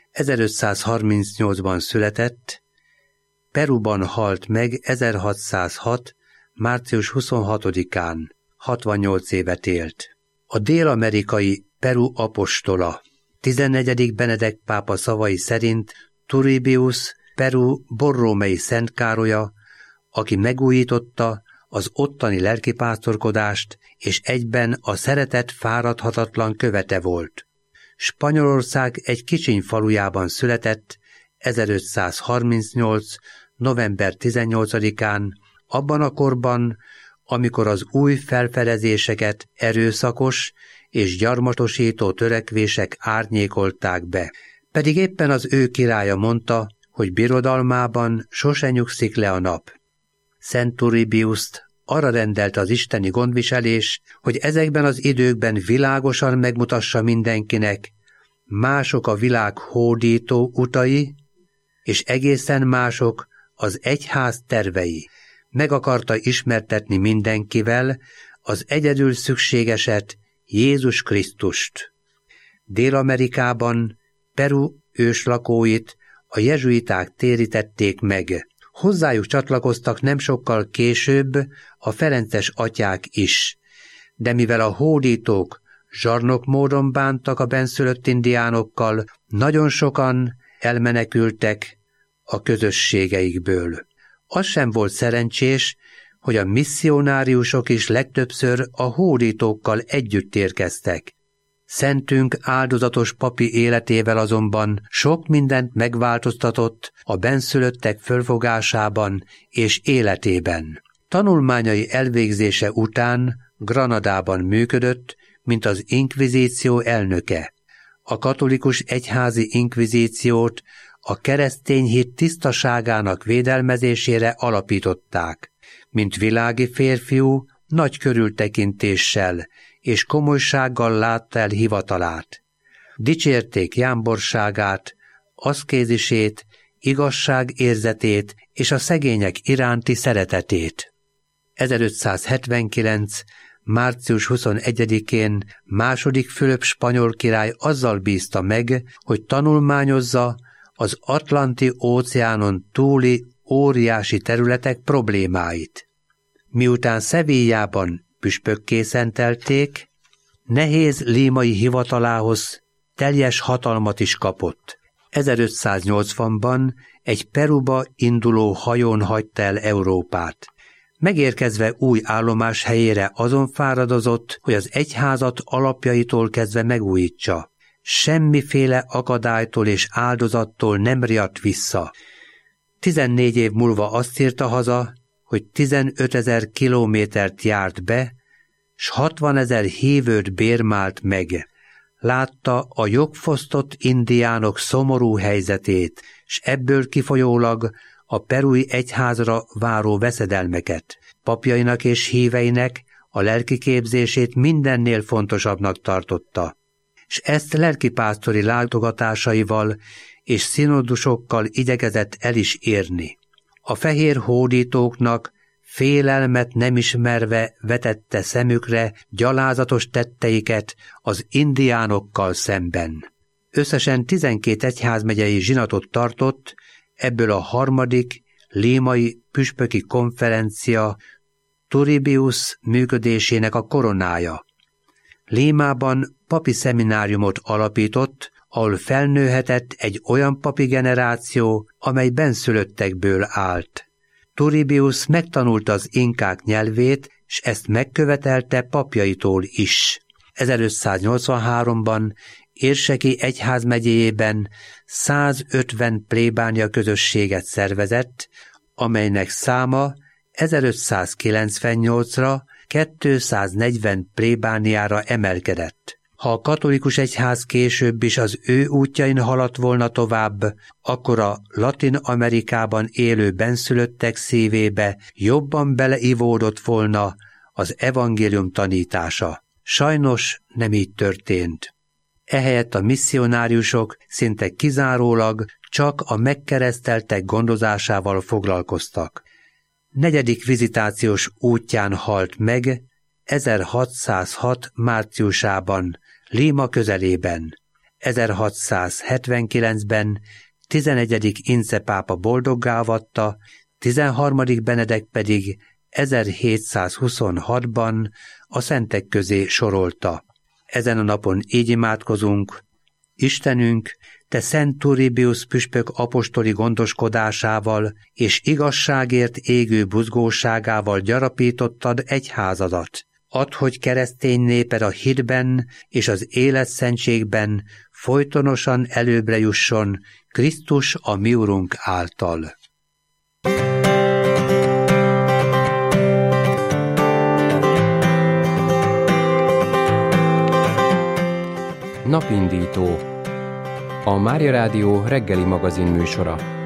1538-ban született, Peruban halt meg 1606. március 26-án, 68 évet élt. A dél-amerikai Peru apostola. 14. Benedek pápa szavai szerint Turribius Peru borrómei Szent Károlya, aki megújította az ottani lelkipásztorkodást, és egyben a szeretet fáradhatatlan követe volt. Spanyolország egy kicsiny falujában született 1538. november 18-án, abban a korban, amikor az új felfedezéseket erőszakos és gyarmatosító törekvések árnyékolták be. Pedig éppen az ő királya mondta, hogy birodalmában sose nyugszik le a nap. Szent Turribiust arra rendelte az isteni gondviselés, hogy ezekben az időkben világosan megmutassa mindenkinek, mások a világ hódító utai, és egészen mások az egyház tervei. Meg akarta ismertetni mindenkivel az egyedül szükségeset, Jézus Krisztust. Dél-Amerikában Peru őslakóit a jezsuiták térítették meg. Hozzájuk csatlakoztak nem sokkal később a ferences atyák is, de mivel a hódítók zsarnok módon bántak a bennszülött indiánokkal, nagyon sokan elmenekültek a közösségeikből. Az sem volt szerencsés, hogy a misszionáriusok is legtöbbször a hódítókkal együtt érkeztek. Szentünk áldozatos papi életével azonban sok mindent megváltoztatott a bennszülöttek fölfogásában és életében. Tanulmányai elvégzése után Granadában működött, mint az inkvizíció elnöke. A katolikus egyházi inkvizíciót a keresztény hit tisztaságának védelmezésére alapították. Mint világi férfiú, nagy körültekintéssel és komolysággal látta el hivatalát. Dicsérték jámborságát, aszkézisét, igazságérzetét és a szegények iránti szeretetét. 1579. március 21-én II. Fülöp spanyol király azzal bízta meg, hogy tanulmányozza az Atlanti-óceánon túli óriási területek problémáit. Miután Sevillában püspökké szentelték, nehéz límai hivatalához teljes hatalmat is kapott. 1580-ban egy Peruba induló hajón hagyta el Európát. Megérkezve új állomás helyére azon fáradozott, hogy az egyházat alapjaitól kezdve megújítsa. Semmiféle akadálytól és áldozattól nem riadt vissza. 14 év múlva azt írta haza, hogy 15 000 kilométert járt be, s 60 000 hívőt bérmált meg. Látta a jogfosztott indiánok szomorú helyzetét, s ebből kifolyólag a perui egyházra váró veszedelmeket. Papjainak és híveinek a lelkiképzését mindennél fontosabbnak tartotta, s ezt lelkipásztori látogatásaival és szinodusokkal igyekezett el is érni. A fehér hódítóknak félelmet nem ismerve vetette szemükre gyalázatos tetteiket az indiánokkal szemben. Összesen 12 egyházmegyei zsinatot tartott, ebből a 3. límai püspöki konferencia Turribius működésének a koronája. Límában papi szemináriumot alapított, ahol felnőhetett egy olyan papi generáció, amely bennszülöttekből állt. Turribius megtanulta az inkák nyelvét, s ezt megkövetelte papjaitól is. 1583-ban Érseki egyházmegyéjében 150 plébánia közösséget szervezett, amelynek száma 1598-ra 240 plébániára emelkedett. Ha a katolikus egyház később is az ő útjain haladt volna tovább, akkor a Latin-Amerikában élő bennszülöttek szívébe jobban beleivódott volna az evangélium tanítása. Sajnos nem így történt. Ehelyett a misszionáriusok szinte kizárólag csak a megkereszteltek gondozásával foglalkoztak. 4. vizitációs útján halt meg 1606. márciusában, Líma közelében. 1679-ben 11. Ince pápa boldoggá avatta, 13. Benedek pedig 1726-ban a szentek közé sorolta. Ezen a napon így imádkozunk: Istenünk, te Szent Turribius püspök apostoli gondoskodásával és igazságért égő buzgóságával gyarapítottad egyházadat. Add, hogy keresztény néped a hitben és az életszentségben folytonosan előbbre jusson Krisztus a mi Urunk által. Napindító, a Mária Rádió reggeli magazin műsora.